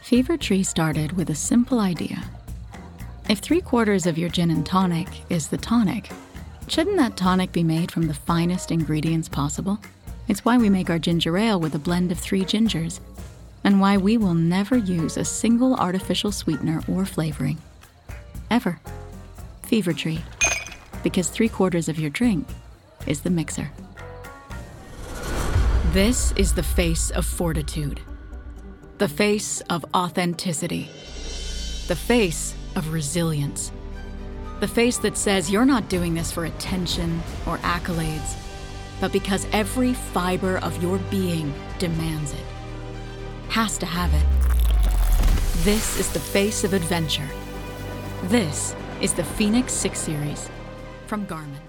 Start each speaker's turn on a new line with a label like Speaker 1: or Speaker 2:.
Speaker 1: Fever Tree started with a simple idea. If 3/4 of your gin and tonic is the tonic, shouldn't that tonic be made from the finest ingredients possible? It's why we make our ginger ale with a blend of 3 gingers, and why we will never use a single artificial sweetener or flavoring. Ever. Fever Tree. Because 3/4 of your drink is the mixer. This is the face of fortitude. The face of authenticity. The face of resilience. The face that says you're not doing this for attention or accolades, but because every fiber of your being demands it. Has to have it. This is the face of adventure. This is the Phoenix 6 Series from Garmin.